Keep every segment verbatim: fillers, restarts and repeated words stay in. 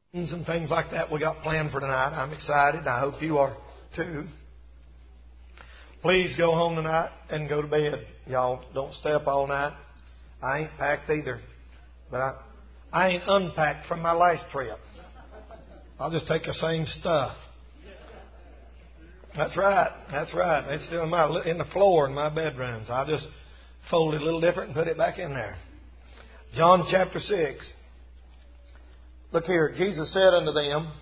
And some things like that we got planned for tonight. I'm excited. I hope you are too. Please go home tonight and go to bed. Y'all don't stay up all night. I ain't packed either. But I, I ain't unpacked from my last trip. I'll just take the same stuff. That's right. That's right. It's still in, my, in the floor in my bedrooms. I'll just fold it a little different and put it back in there. John chapter six. Look here. Jesus said unto them,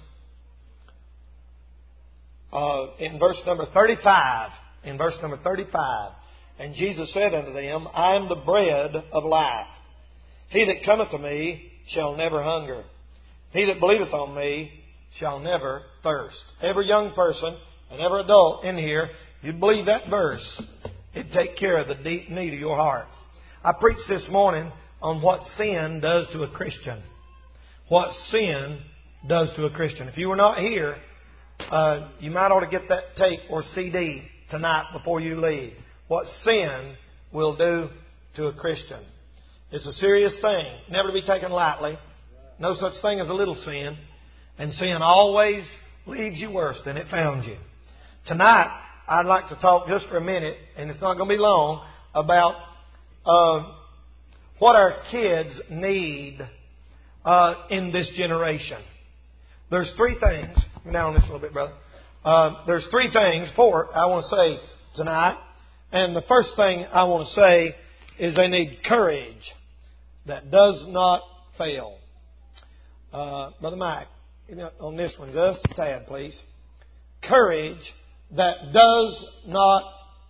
uh, in verse number thirty-five, in verse number thirty-five, and Jesus said unto them, I am the bread of life. He that cometh to me shall never hunger. He that believeth on me shall never thirst. Every young person and every adult in here, you believe that verse, it'd take care of the deep need of your heart. I preached this morning on what sin does to a Christian. What sin does to a Christian. If you were not here, uh, you might ought to get that tape or C D tonight before you leave. What sin will do to a Christian. It's a serious thing, never to be taken lightly. No such thing as a little sin. And sin always leaves you worse than it found you. Tonight, I'd like to talk just for a minute, and it's not going to be long, about uh, what our kids need uh, in this generation. There's three things. Come down on this a little bit, brother. Uh, there's three things, four, I want to say tonight. And the first thing I want to say is they need courage that does not fail. Uh, Brother Mike, on this one, just a tad, please. Courage that does not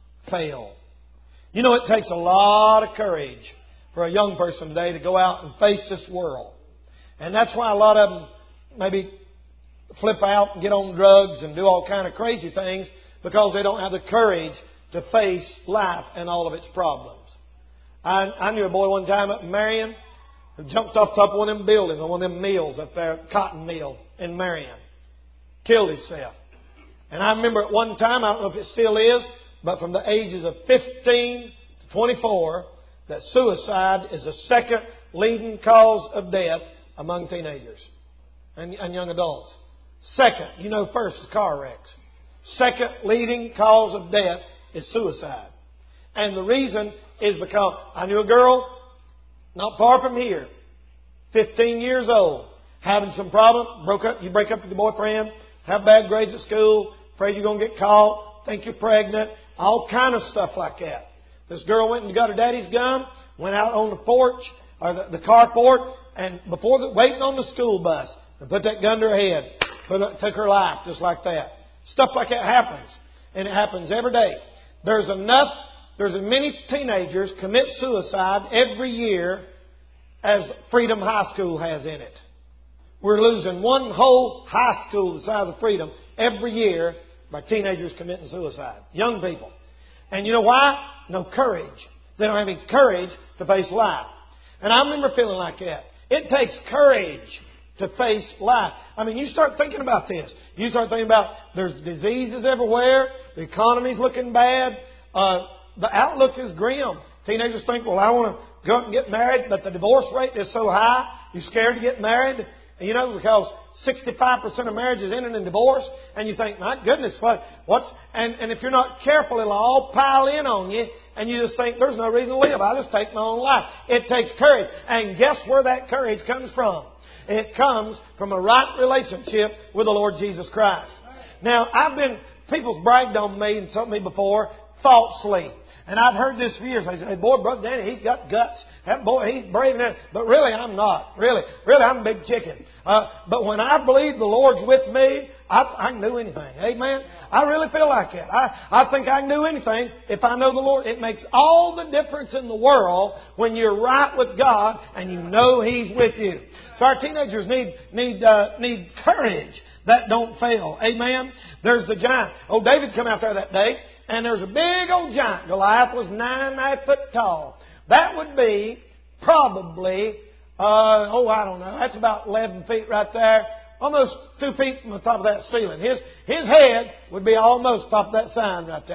fail. You know, it takes a lot of courage for a young person today to go out and face this world. And that's why a lot of them maybe flip out and get on drugs and do all kind of crazy things, because they don't have the courage to face life and all of its problems. I, I knew a boy one time up in Marion who jumped off the top of one of them buildings, on one of them mills up there, cotton mill in Marion. Killed himself. And I remember at one time, I don't know if it still is, but from the ages of fifteen to twenty-four, that suicide is the second leading cause of death among teenagers and, and young adults. Second, you know, first is car wrecks. Second leading cause of death is suicide. And the reason is because I knew a girl not far from here, fifteen years old, having some problem, broke up, you break up with your boyfriend, have bad grades at school, afraid you're going to get caught, think you're pregnant, all kind of stuff like that. This girl went and got her daddy's gun, went out on the porch, or the, the carport, and before the, waiting on the school bus, and put that gun to her head, put, took her life just like that. Stuff like that happens, and it happens every day. There's enough, there's as many teenagers commit suicide every year as Freedom High School has in it. We're losing one whole high school the size of Freedom every year by teenagers committing suicide. Young people. And you know why? No courage. They don't have any courage to face life. And I remember feeling like that. It takes courage to face life. I mean, you start thinking about this. You start thinking about there's diseases everywhere. The economy's looking bad. Uh, the outlook is grim. Teenagers think, well, I want to go out and get married, but the divorce rate is so high, you're scared to get married. You know, because sixty-five percent of marriages end in divorce, and you think, my goodness, what, what's, and, and if you're not careful, it'll all pile in on you, and you just think, there's no reason to live. I'll just take my own life. It takes courage. And guess where that courage comes from? It comes from a right relationship with the Lord Jesus Christ. Now, I've been, people's bragged on me and told me before, falsely. And I've heard this for years. They say, boy, Brother Danny, he's got guts. That boy, he's brave enough. But really, I'm not. Really. Really, I'm a big chicken. Uh, but when I believe the Lord's with me, I, I can do anything. Amen? I really feel like that. I, I think I can do anything if I know the Lord. It makes all the difference in the world when you're right with God and you know He's with you. So our teenagers need need uh, need courage that don't fail. Amen? There's the giant. Oh, David come out there that day, and there's a big old giant. Goliath was nine and a half foot tall. That would be probably, uh, oh, I don't know. That's about eleven feet right there. Almost two feet from the top of that ceiling. His his head would be almost top of that sign right there.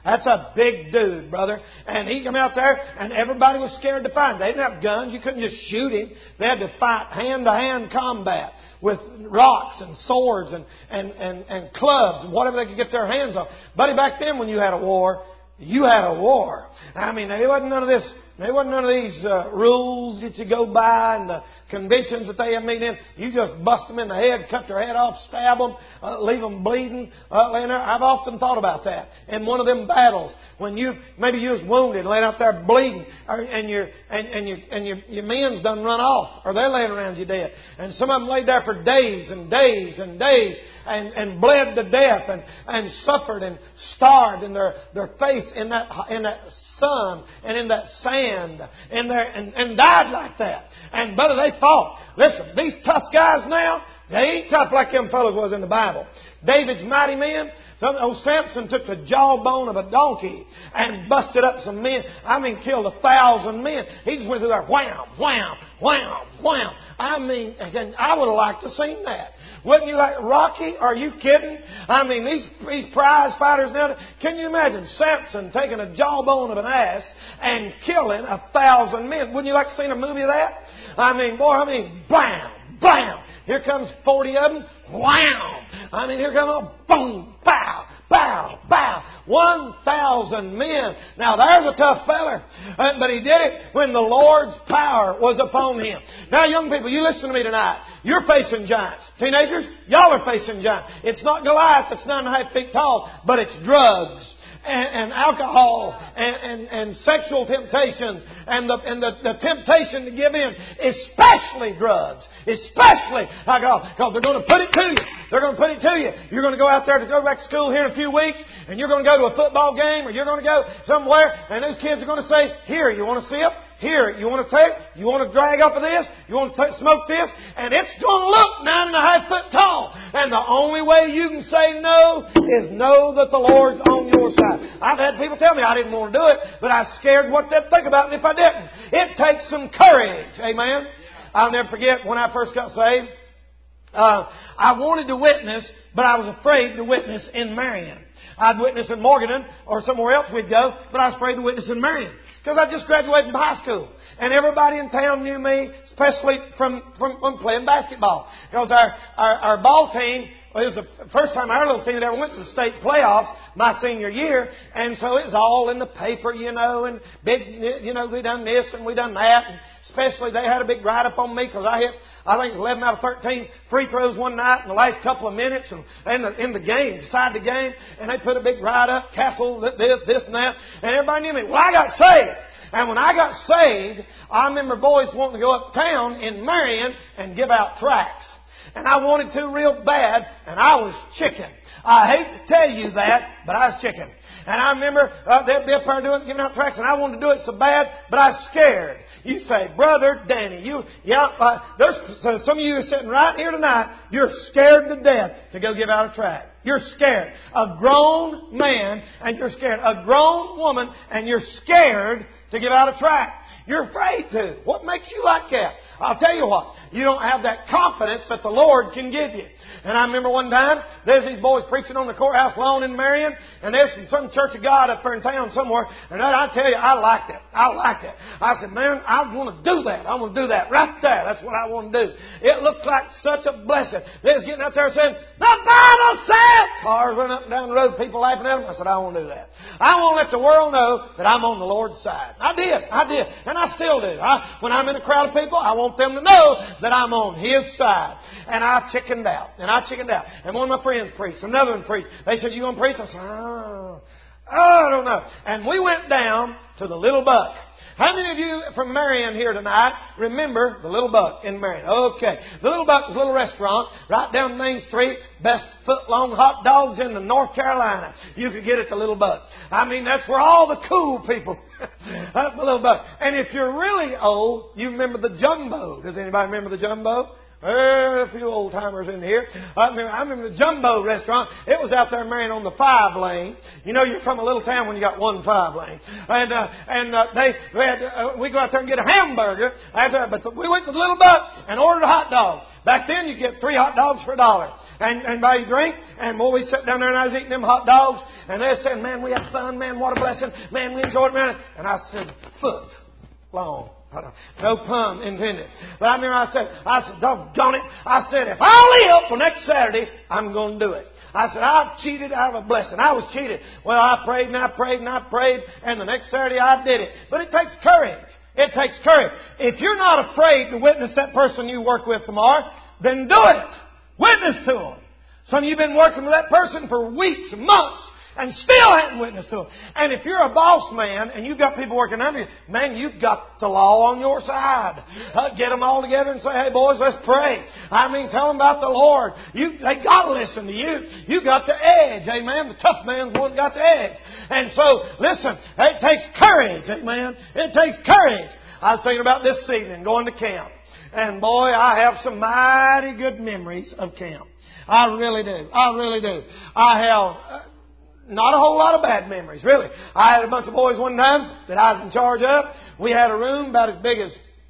That's a big dude, brother. And he came out there, and everybody was scared to fight him. They didn't have guns. You couldn't just shoot him. They had to fight hand-to-hand combat with rocks and swords and, and, and, and clubs and whatever they could get their hands on. Buddy, back then when you had a war, you had a war. I mean, there wasn't none of this. There wasn't none of these uh, rules that you go by and the conventions that they have meet in. You just bust them in the head, cut their head off, stab them, uh, leave them bleeding, uh, laying there. I've often thought about that. In one of them battles, when you maybe you was wounded, laying out there bleeding, or, and your and, and your and your your men's done run off, or they're laying around you dead, and some of them laid there for days and days and days and, and bled to death and, and suffered and starved in their their face in that in that sun and in that sand in there and, and died like that. And brother, they fought. Listen, these tough guys now, they ain't tough like them fellows was in the Bible. David's mighty men. Some, old Samson took the jawbone of a donkey and busted up some men. I mean, killed a thousand men. He just went through there, wham, wham, wham, wham. I mean, I would have liked to have seen that. Wouldn't you like Rocky? Are you kidding? I mean, these, these prize fighters now, can you imagine Samson taking a jawbone of an ass and killing a thousand men? Wouldn't you like to see a movie of that? I mean, boy, I mean, bam, bam. Here comes forty of them. Wham! I mean, here comes a boom, bow, bow, bow. One thousand men. Now, there's a tough feller. Uh, but he did it when the Lord's power was upon him. Now, young people, you listen to me tonight. You're facing giants. Teenagers, y'all are facing giants. It's not Goliath that's nine and a half feet tall, but it's drugs. And, and alcohol and, and, and sexual temptations and the and the, the temptation to give in, especially drugs, especially because they're going to put it to you. They're going to put it to you. You're going to go out there to go back to school here in a few weeks, and you're going to go to a football game, or you're going to go somewhere, and those kids are going to say, "Here, you want to sip? Here, you want to take? You want to drag up of this? You want to take, smoke this?" And it's going to look nine and a half foot tall. And the only way you can say no is know that the Lord's on your side. I've had people tell me I didn't want to do it, but I was scared what they'd think about me if I didn't. It takes some courage. Amen. I'll never forget when I first got saved. Uh, I wanted to witness, but I was afraid to witness in Marion. I'd witness in Morganton or somewhere else we'd go, but I was afraid to witness in Marion. Because I just graduated from high school. And everybody in town knew me, especially from, from, from playing basketball. Because our, our, our ball team, well, it was the first time our little team had ever went to the state playoffs my senior year. And so it was all in the paper, you know, and big, you know, we done this and we done that. And especially they had a big write-up on me because I hit, I think it was eleven out of thirteen free throws one night in the last couple of minutes and in the, in the game, decide the game. And they put a big write-up, Castle, this, this and that. And everybody knew me. Well, I got saved. And when I got saved, I remember boys wanting to go uptown in Marion and give out tracts. And I wanted to real bad, and I was chicken. I hate to tell you that, but I was chicken. And I remember uh, they'd be up there doing, giving out tracts, and I wanted to do it so bad, but I was scared. You say, Brother Danny, you, yeah, uh, there's so some of you are sitting right here tonight, you're scared to death to go give out a tract. You're scared. A grown man, and you're scared. A grown woman, and you're scared to give out a tract. You're afraid to. What makes you like that? I'll tell you what. You don't have that confidence that the Lord can give you. And I remember one time, there's these boys preaching on the courthouse lawn in Marion, and there's some, some Church of God up there in town somewhere, and I tell you, I liked it. I liked it. I said, man, I want to do that. I want to do that right there. That's what I want to do. It looked like such a blessing. They was getting out there saying, the Bible says! Cars running up and down the road, people laughing at them. I said, I want to do that. I want to let the world know that I'm on the Lord's side. I did. I did. And I still do. I, when I'm in a crowd of people, I want them to know that I'm on His side. And I chickened out. And I chickened out. And one of my friends preached. Another one preached. They said, you going to preach? I said, oh, oh, I don't know. And we went down to the Little Buck. How many of you from Marion here tonight remember the Little Buck in Marion? Okay. The Little Buck was a little restaurant right down Main Street. Best foot-long hot dogs in the North Carolina. You could get at the Little Buck. I mean, that's where all the cool people. That's the Little Buck. And if you're really old, you remember the Jumbo. Does anybody remember the Jumbo? Uh, a few old timers in here. I remember, I remember the Jumbo restaurant. It was out there, Marion, on the five lane. You know, you're from a little town when you got one five lane. And uh, and uh, they we had uh, we go out there and get a hamburger. After, but the, we went to the Little Duck and ordered a hot dog. Back then, you get three hot dogs for a dollar. And, and buy you a drink. And boy, we sat down there and I was eating them hot dogs. And they said, man, we had fun. Man, what a blessing. Man, we enjoyed it, man. And I said, foot long. No pun intended. But I remember I said, I said, doggone it. I said, if I live till next Saturday, I'm going to do it. I said, I've cheated out of a blessing. I was cheated. Well, I prayed and I prayed and I prayed. And the next Saturday I did it. But it takes courage. It takes courage. If you're not afraid to witness that person you work with tomorrow, then do it. Witness to them. Some of you have been working with that person for weeks, months, and still haven't witnessed to them. And if you're a boss man and you've got people working under you, man, you've got the law on your side. Uh, get them all together and say, hey, boys, let's pray. I mean, tell them about the Lord. You, they got to listen to you. You got the edge, amen. The tough man's the one that got the edge. And so, listen, it takes courage, amen. It takes courage. I was thinking about this evening, going to camp. And boy, I have some mighty good memories of camp. I really do. I really do. I have... Uh, Not a whole lot of bad memories, really. I had a bunch of boys one time that I was in charge of. We had a room about as big as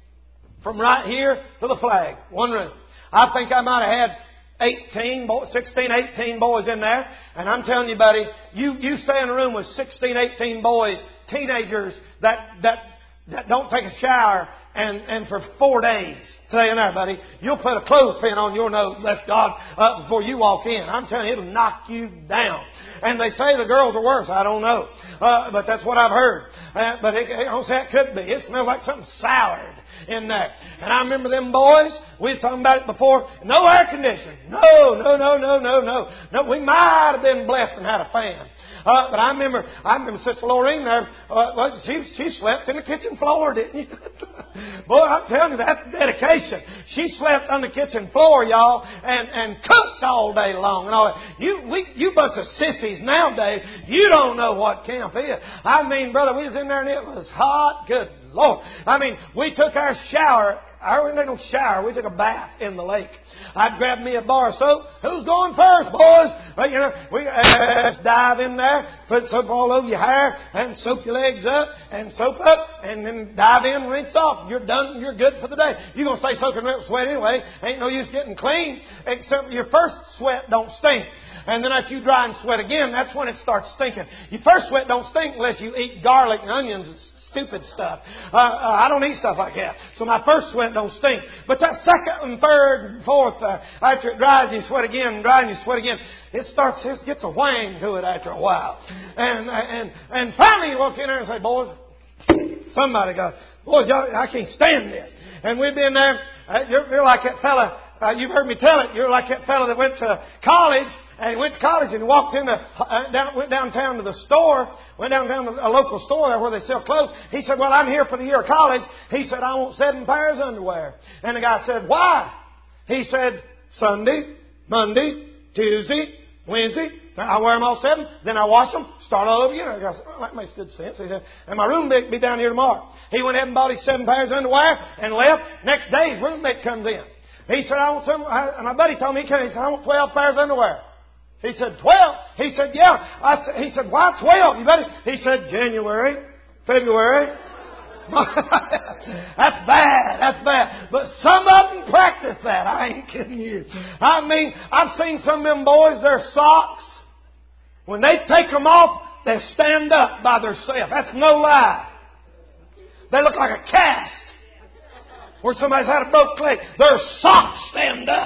from right here to the flag. One room. I think I might have had eighteen, sixteen, eighteen boys in there. And I'm telling you, buddy, you, you stay in a room with sixteen, eighteen boys, teenagers that, that, that don't take a shower and, and for four days. Stay in there, buddy. You'll put a clothespin on your nose, bless God, uh, before you walk in. I'm telling you, it'll knock you down. And they say the girls are worse. I don't know. Uh, but that's what I've heard. Uh, but it, I don't say it could be. It smells like something soured in there. And I remember them boys, we was talking about it before, no air conditioning. No, no, no, no, no, no. No, we might have been blessed and had a fan. Uh, but I remember, I remember Sister Lorraine there, uh, well, she, she slept in the kitchen floor, didn't you? Boy, I'm telling you, that's dedication. She slept on the kitchen floor, y'all, and, and cooked all day long and all that. You, we, you bunch of sissies nowadays, you don't know what camp is. I mean, brother, we was in there and it was hot. Good Lord. I mean, we took our shower. I didn't take no shower. We took a bath in the lake. I'd grab me a bar of soap. Who's going first, boys? Well, you know, we uh, just dive in there, put soap all over your hair, and soap your legs up, and soap up, and then dive in, rinse off. You're done. You're good for the day. You're going to stay soaking wet with sweat anyway. Ain't no use getting clean, except your first sweat don't stink. And then after you dry and sweat again, that's when it starts stinking. Your first sweat don't stink unless you eat garlic and onions and stupid stuff. Uh, uh, I don't eat stuff like that. So my first sweat don't stink. But that second and third and fourth, uh, after it dries and you sweat again, and dries and you sweat again, it starts, it gets a whang to it after a while. And, and, and finally you walk in there and say, boys, somebody got, boys, y'all, I can't stand this. And we've been there, uh, you're, you're like that fella, uh, you've heard me tell it, you're like that fella that went to college, and he went to college and walked in the, uh, down, went downtown to the store, went downtown to a local store there where they sell clothes. He said, well, I'm here for the year of college. He said, I want seven pairs of underwear. And the guy said, why? He said, Sunday, Monday, Tuesday, Wednesday. I wear them all seven. Then I wash them, start all over again. I said, oh, that makes good sense. He said, and my roommate will be down here tomorrow. He went ahead and bought his seven pairs of underwear and left. Next day, his roommate comes in. He said, I want some, and my buddy told me, he came, he said, I want twelve pairs of underwear. He said, twelve? He said, yeah. I said, he said, why twelve? You better. He said, January, February. That's bad. That's bad. But some of them practice that. I ain't kidding you. I mean, I've seen some of them boys, their socks, when they take them off, they stand up by themselves. That's no lie. They look like a cast where somebody's had a broke leg. Their socks stand up.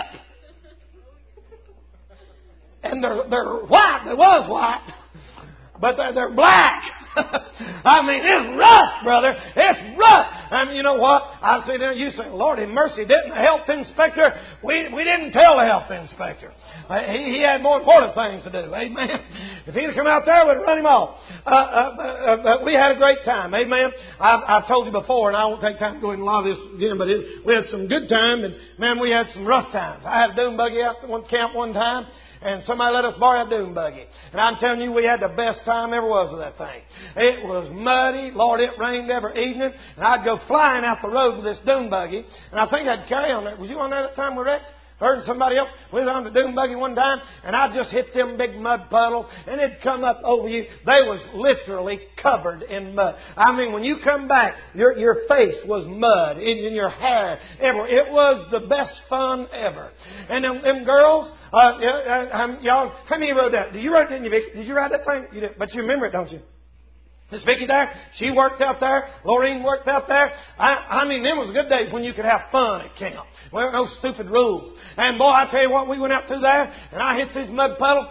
And they're, they're white. They was white. But they're, they're black. I mean, it's rough, brother. It's rough. And you know what? I say there, you say, Lord in mercy, didn't the health inspector? We we didn't tell the health inspector. Uh, he, he had more important things to do. Amen. If he'd have come out there, we'd run him off. Uh, uh, uh, but we had a great time. Amen. I've, I've told you before, and I won't take time to go into a lot of this again, but it, we had some good time, and man, we had some rough times. I had a dune buggy out at one camp one time, and somebody let us borrow a dune buggy. And I'm telling you, we had the best time ever was with that thing. It was muddy. Lord, it rained every evening. And I'd go flying out the road with this dune buggy. And I think I'd carry on there. Was you on there that time we wrecked? Heard somebody else. We was on the dune buggy one time, and I just hit them big mud puddles, and it'd come up over you. They was literally covered in mud. I mean, when you come back, your your face was mud, in, in your hair, everywhere. It was the best fun ever. And them, them girls, uh, uh, y'all, how many of you rode that? Did you ride? Didn't you, Vicky? Did you ride that thing? You did, but you remember it, don't you? Miss Vicky there, she worked out there. Laureen worked out there. I, I mean, them was good days when you could have fun at camp. There weren't no stupid rules. And boy, I tell you what, we went out through there, and I hit this mud puddle,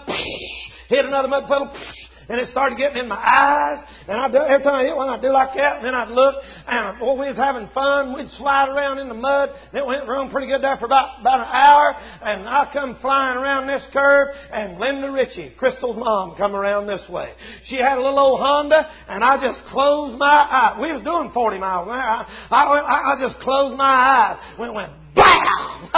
hit another mud puddle, and it started getting in my eyes. And I do, every time I hit one, I'd do like that, and then I'd look, and boy, we was having fun. We'd slide around in the mud. And it went around pretty good there for about, about an hour, and I come flying around this curve, and Linda Ritchie, Crystal's mom, come around this way. She had a little old Honda, and I just closed my eyes. We was doing forty miles an hour. I, I, I just closed my eyes. Went, went, bam!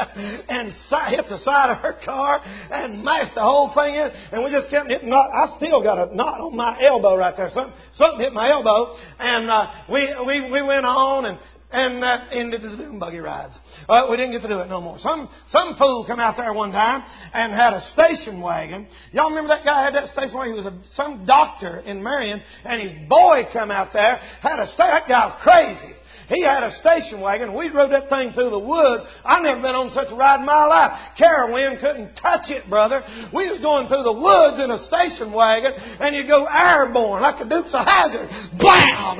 And hit the side of her car and mashed the whole thing in. And we just kept hitting knot. I still got a knot on my elbow right there. Something, something hit my elbow. And uh, we, we, we went on and and uh, ended the dune buggy rides. Uh, we didn't get to do it no more. Some some fool come out there one time and had a station wagon. Y'all remember that guy had that station wagon? He was a, some doctor in Marion, and his boy come out there, had a sta- that guy was crazy. He had a station wagon. We rode that thing through the woods. I've never been on such a ride in my life. Carolyn couldn't touch it, brother. We was going through the woods in a station wagon, and you go airborne like a Dukes of Hazzard. Blam!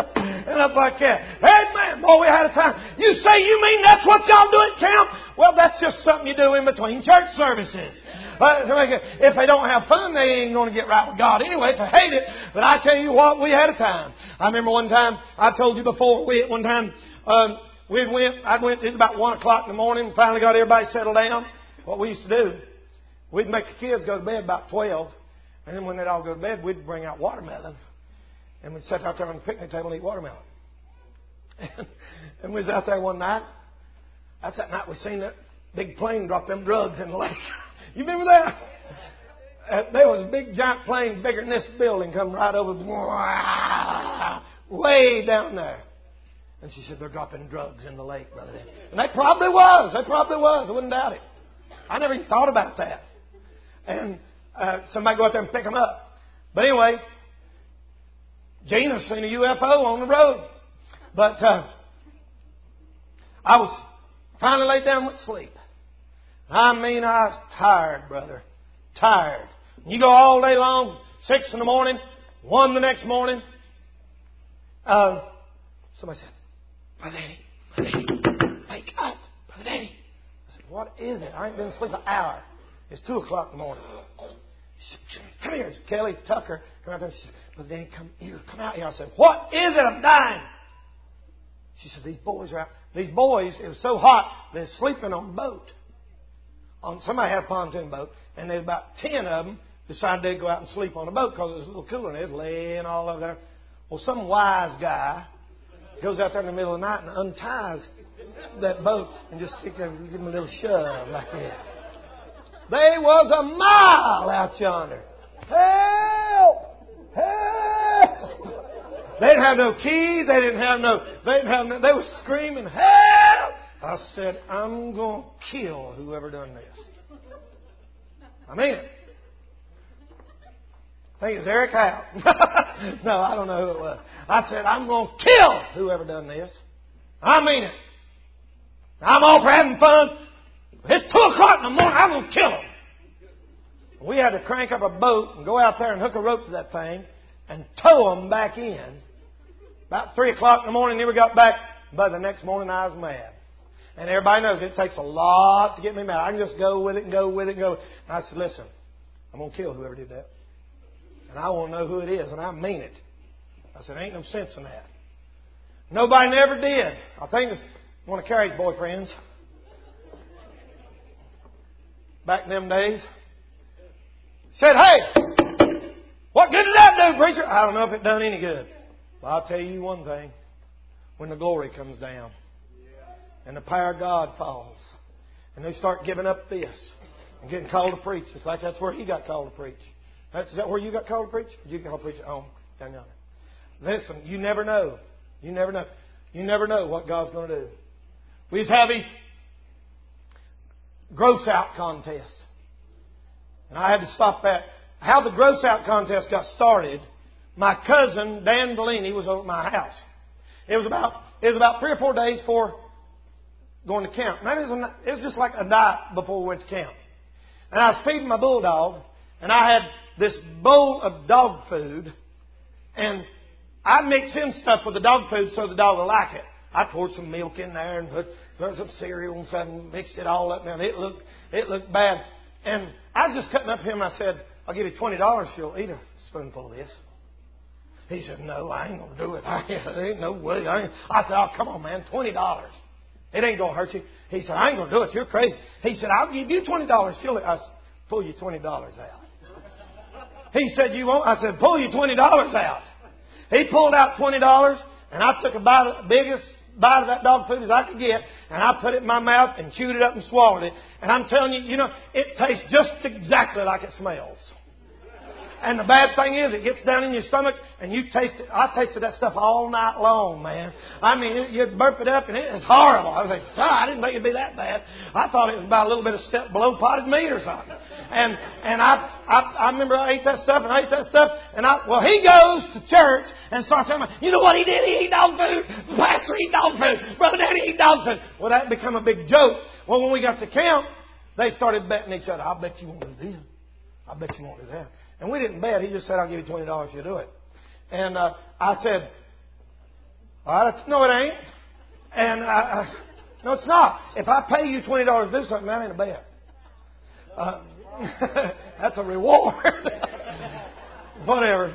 And up like that. Hey, man, boy, we had a time. You say you mean that's what y'all do at camp? Well, that's just something you do in between church services. But if they don't have fun, they ain't going to get right with God anyway. If they hate it. But I tell you what, we had a time. I remember one time, I told you before, we one time, um, we went, I went, it was about one o'clock in the morning, and finally got everybody settled down. What we used to do, we'd make the kids go to bed about twelve. And then when they'd all go to bed, we'd bring out watermelon. And we'd sit out there on the picnic table and eat watermelon. And, and we was out there one night. That's that night we seen that big plane drop them drugs in the lake. You remember that? Uh, there was a big giant plane bigger than this building come right over, way down there. And she said, they're dropping drugs in the lake, Brother Dan. And they probably was. They probably was. I wouldn't doubt it. I never even thought about that. And uh, somebody go out there and pick them up. But anyway, Gina seen a U F O on the road. But uh, I was finally laid down with sleep. I mean, I was tired, brother. Tired. You go all day long, six in the morning, one the next morning. Uh, somebody said, Brother Danny, Brother Danny, wake up, Brother Danny. I said, what is it? I ain't been asleep an hour. It's two o'clock in the morning. She said, come here. It's Kelly Tucker. Come out there. She said, Brother Danny, come here. Come out here. I said, what is it? I'm dying. She said, these boys are out. These boys, it was so hot, they're sleeping on a boat. On, somebody had a pontoon boat, and there's about ten of them decided they'd go out and sleep on a boat because it was a little cooler, and they was laying all over there. Well, some wise guy goes out there in the middle of the night and unties that boat and just stick there and give them a little shove like that. They was a mile out yonder. Help! Help! They didn't have no keys. They didn't have no. They didn't have no. They were screaming, help! I said, I'm going to kill whoever done this. I mean it. I think it's Eric Howe. No, I don't know who it was. I said, I'm going to kill whoever done this. I mean it. I'm all for having fun. It's two o'clock in the morning. I'm going to kill them. We had to crank up a boat and go out there and hook a rope to that thing and tow them back in. About three o'clock in the morning, then we got back. But the next morning, I was mad. And everybody knows it takes a lot to get me mad. I can just go with it and go with it and go. And I said, listen, I'm going to kill whoever did that. And I want to know who it is, and I mean it. I said, ain't no sense in that. Nobody never did. I think it's one of Carrie's boyfriends. Back in them days. Said, hey, what good did that do, preacher? I don't know if it done any good. But I'll tell you one thing. When the glory comes down and the power of God falls and they start giving up this I'm getting called to preach. It's like that's where he got called to preach. That's, is that where you got called to preach? Or did you get called to preach at home? Down yonder. Listen, you never know. You never know. You never know what God's going to do. We used to have these gross out contests. And I had to stop that. How the gross out contest got started, my cousin, Dan Bellini, was over at my house. It was about, it was about three or four days before going to camp. Man, it was, it was just like a night before we went to camp. And I was feeding my bulldog, and I had this bowl of dog food, and I mixed in stuff with the dog food so the dog would like it. I poured some milk in there and put, put some cereal and something, mixed it all up. Now, it looked, it looked bad. And I was just cutting up him, and I said, I'll give you twenty dollars if you'll eat a spoonful of this. He said, no, I ain't going to do it. I ain't, there ain't no way. I, ain't. I said, oh, come on, man, twenty dollars. It ain't going to hurt you. He said, I ain't going to do it. You're crazy. He said, I'll give you twenty dollars. Fill it. I said, pull you twenty dollars out. He said, you won't? I said, pull you twenty dollars out. He pulled out twenty dollars, and I took a bite of the biggest bite of that dog food as I could get, and I put it in my mouth and chewed it up and swallowed it. And I'm telling you, you know, it tastes just exactly like it smells. And the bad thing is, it gets down in your stomach, and you taste it. I tasted that stuff all night long, man. I mean, you burp it up, and it is horrible. I was like, oh, I didn't think it'd be that bad. I thought it was about a little bit of step below potted meat or something. And and I, I I remember I ate that stuff, and I ate that stuff, and I well, he goes to church and starts saying, you know what he did? He ate dog food. The pastor ate dog food. Brother Daddy ate dog food. Well, that became a big joke. Well, when we got to camp, they started betting each other. I bet you won't do this. I bet you won't do that. And we didn't bet. He just said, I'll give you twenty dollars if you do it. And uh, I said, all right, no, it ain't. And I, I, no, it's not. If I pay you twenty dollars to do something, that ain't a bet. Uh, that's a reward. Whatever.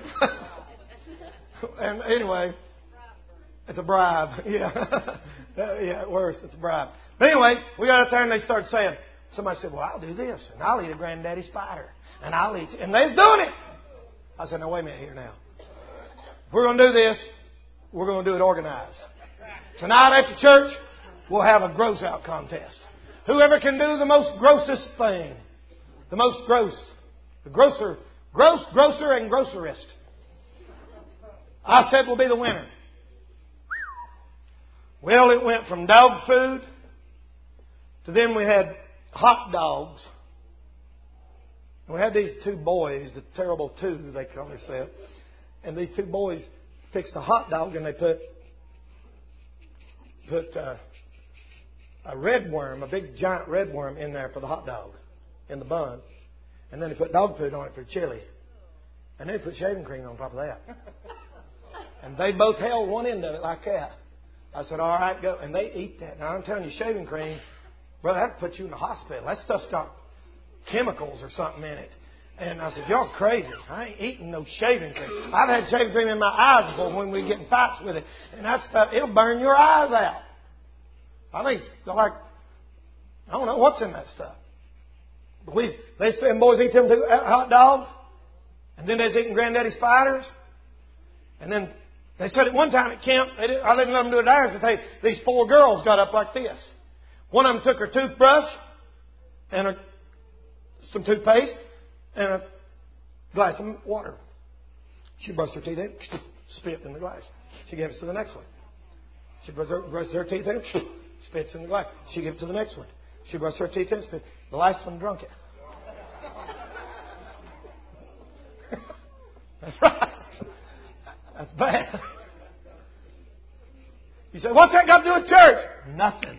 And anyway, it's a bribe. Yeah. Yeah, worse. It's a bribe. But anyway, we got out there and they started saying, somebody said, well, I'll do this, and I'll eat a granddaddy spider, and I'll eat, and they's doing it. I said, no, wait a minute here now. If we're going to do this, we're going to do it organized. Tonight after church, we'll have a gross out contest. Whoever can do the most grossest thing, the most gross, the grosser, gross, grosser, and grosserest, I said will be the winner. Well, it went from dog food to then we had hot dogs. And we had these two boys, the terrible two, they call themselves. And these two boys fixed a hot dog and they put put uh, a red worm, a big giant red worm in there for the hot dog, in the bun. And then they put dog food on it for chili. And then they put shaving cream on top of that. And they both held one end of it like that. I said, all right, go. And they eat that. Now, I'm telling you, shaving cream, brother, that'd put you in the hospital. That stuff's got chemicals or something in it. And I said, y'all crazy. I ain't eating no shaving cream. I've had shaving cream in my eyes before when we get in fights with it. And that stuff, it'll burn your eyes out. I think, like, I don't know what's in that stuff. But we, they say, boys eat them two hot dogs. And then they's eating granddaddy spiders. And then they said at one time at camp, they didn't, I didn't let them do it there. They said, these four girls got up like this. One of them took her toothbrush and a, some toothpaste and a glass of water. She brushed her teeth in, spit in the glass. She gave it to the next one. She brushed her, brushed her teeth in, spits in the glass. She gave it to the next one. She brushed her teeth in, spit. The last one drunk it. That's right. That's bad. You say, what's that got to do with church? Nothing.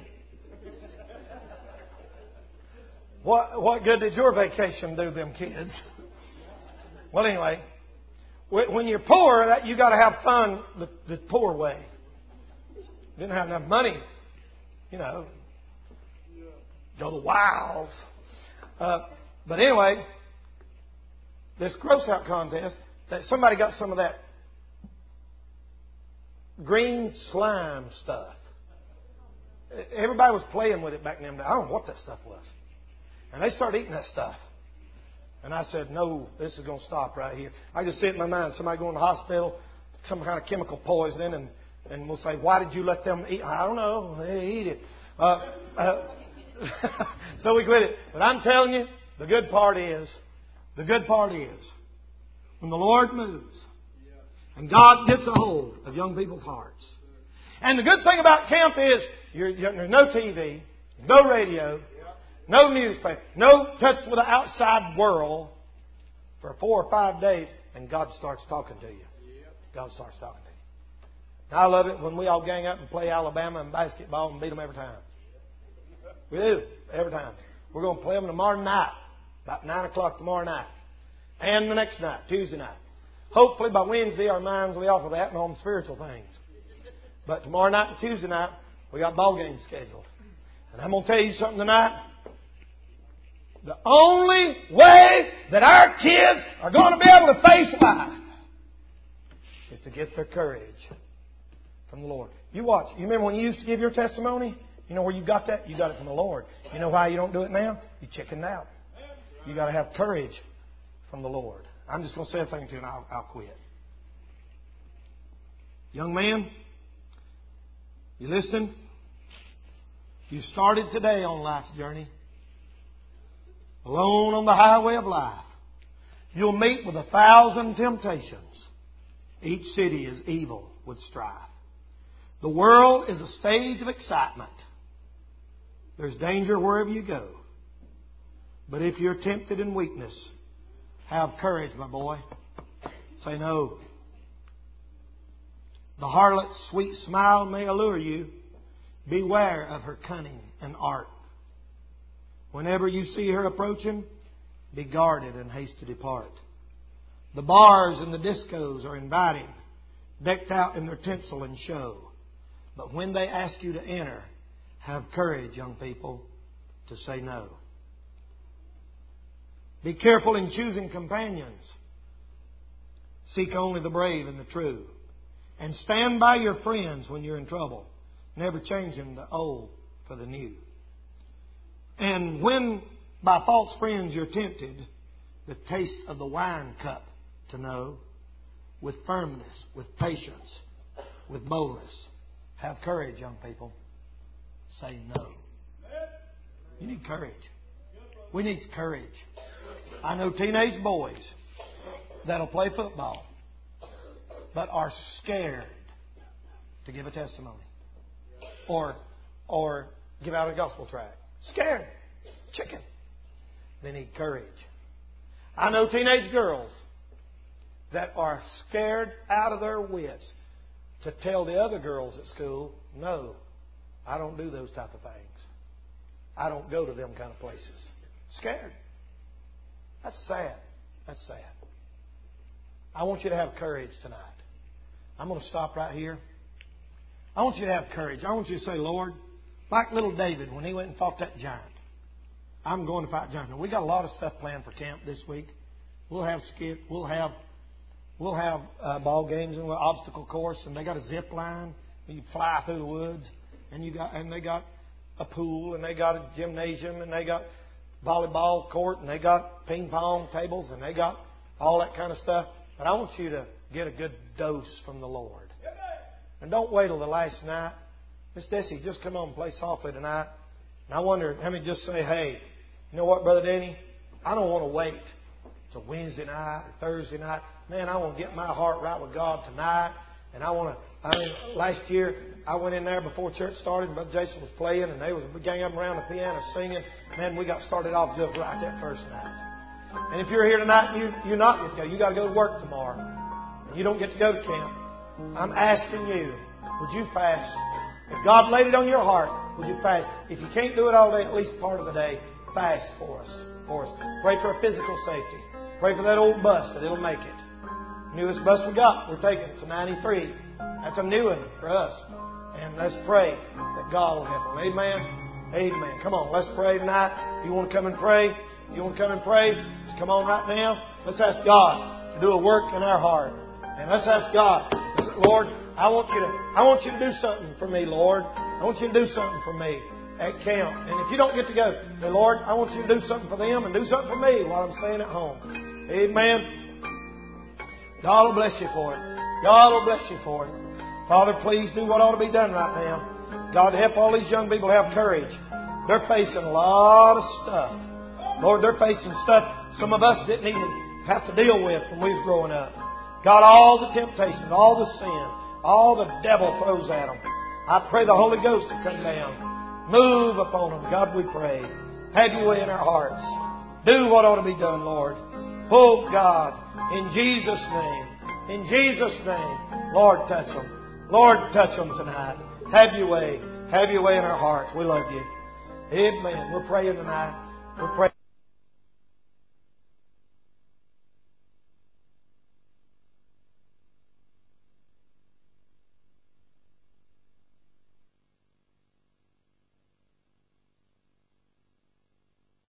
What what good did your vacation do them kids? Well, anyway, when you're poor, you got to have fun the, the poor way. You didn't have enough money, you know, go the wilds. Uh, but anyway, this gross out contest, that somebody got some of that green slime stuff. Everybody was playing with it back then. I don't know what that stuff was. And they started eating that stuff. And I said, no, this is going to stop right here. I just see it in my mind. Somebody going to the hospital, some kind of chemical poisoning, and, and we'll say, why did you let them eat? I don't know. They eat it. Uh, uh, so we quit it. But I'm telling you, the good part is, the good part is, when the Lord moves and God gets a hold of young people's hearts. And the good thing about camp is you're, you're, there's no T V, no radio, no newspaper, no touch with the outside world for four or five days, and God starts talking to you. God starts talking to you. I love it when we all gang up and play Alabama and basketball and beat them every time. We do, every time. We're going to play them tomorrow night, about nine o'clock tomorrow night. And the next night, Tuesday night. Hopefully by Wednesday our minds will be off of that and on spiritual things. But tomorrow night and Tuesday night, we got ball games scheduled. And I'm going to tell you something tonight. The only way that our kids are going to be able to face life is to get their courage from the Lord. You watch. You remember when you used to give your testimony? You know where you got that? You got it from the Lord. You know why you don't do it now? You chickened out. You got to have courage from the Lord. I'm just going to say a thing to you and I'll, I'll quit. Young man, you listening? You started today on life's journey. Alone on the highway of life. You'll meet with a thousand temptations. Each city is evil with strife. The world is a stage of excitement. There's danger wherever you go. But if you're tempted in weakness, have courage, my boy. Say no. The harlot's sweet smile may allure you. Beware of her cunning and art. Whenever you see her approaching, be guarded and haste to depart. The bars and the discos are inviting, decked out in their tinsel and show. But when they ask you to enter, have courage, young people, to say no. Be careful in choosing companions. Seek only the brave and the true. And stand by your friends when you're in trouble, never changing the old for the new. And when by false friends you're tempted, the taste of the wine cup to know, with firmness, with patience, with boldness. Have courage, young people. Say no. You need courage. We need courage. I know teenage boys that'll play football, but are scared to give a testimony or or give out a gospel tract. Scared. Chicken. They need courage. I know teenage girls that are scared out of their wits to tell the other girls at school, no, I don't do those type of things. I don't go to them kind of places. Scared. That's sad. That's sad. I want you to have courage tonight. I'm going to stop right here. I want you to have courage. I want you to say, Lord, like little David when he went and fought that giant. I'm going to fight giants. Now, we got a lot of stuff planned for camp this week. We'll have skit. We'll have we'll have uh, ball games and an obstacle course, and they got a zip line. You fly through the woods, and you got and they got a pool, and they got a gymnasium, and they got volleyball court, and they got ping pong tables, and they got all that kind of stuff. But I want you to get a good dose from the Lord. And don't wait till the last night. Miss Desi, just come on and play softly tonight. And I wonder how many just say, hey, you know what, Brother Danny? I don't want to wait till Wednesday night or Thursday night. Man, I want to get my heart right with God tonight. And I want to, I mean, last year I went in there before church started and Brother Jason was playing and they was ganging up around the piano singing. Man, we got started off just right that first night. And if you're here tonight and you, you're not get to go, you got to go to work tomorrow. And you don't get to go to camp. I'm asking you, would you fast? If God laid it on your heart, would you fast? If you can't do it all day, at least part of the day, fast for us. For us. Pray for our physical safety. Pray for that old bus that it'll make it. Newest bus we got, we're taking. It's a ninety-three. That's a new one for us. And let's pray that God will help them. Amen. Amen. Come on, let's pray tonight. If you want to come and pray, if you want to come and pray, just come on right now. Let's ask God to do a work in our heart. And let's ask God, Lord, I want you to I want you to do something for me, Lord. I want you to do something for me at camp. And if you don't get to go, say, Lord, I want you to do something for them and do something for me while I'm staying at home. Amen. God will bless you for it. God will bless you for it. Father, please do what ought to be done right now. God, help all these young people have courage. They're facing a lot of stuff. Lord, they're facing stuff some of us didn't even have to deal with when we was growing up. God, all the temptations, all the sin, all the devil throws at them. I pray the Holy Ghost to come down. Move upon them. God, we pray. Have your way in our hearts. Do what ought to be done, Lord. Oh, God, in Jesus' name. In Jesus' name. Lord, touch them. Lord, touch them tonight. Have your way. Have your way in our hearts. We love you. Amen. We're praying tonight. We're praying.